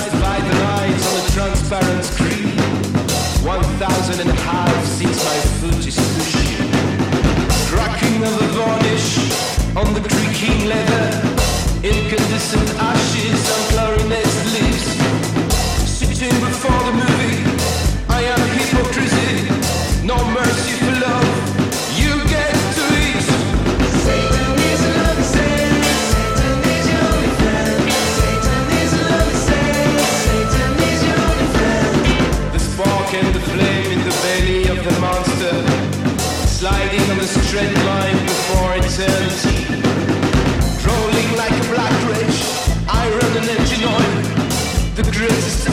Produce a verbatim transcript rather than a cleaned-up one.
lighted by the lights on a transparent screen. One thousand and a half since my foot is pushing. Cracking of a varnish on the creaking leather. Incandescent ashes on clarinet's lips. Sitting before the movie, I am hypocrisy. No mercy for love, you get to it. Satan is a lovely saint. Satan is your only friend. Satan is a lovely saint. Satan is your only friend. The spark and the flame in the belly of the monster, sliding on the straight line before eternity. Rolling like a black witch, I run an engine oil, the greatest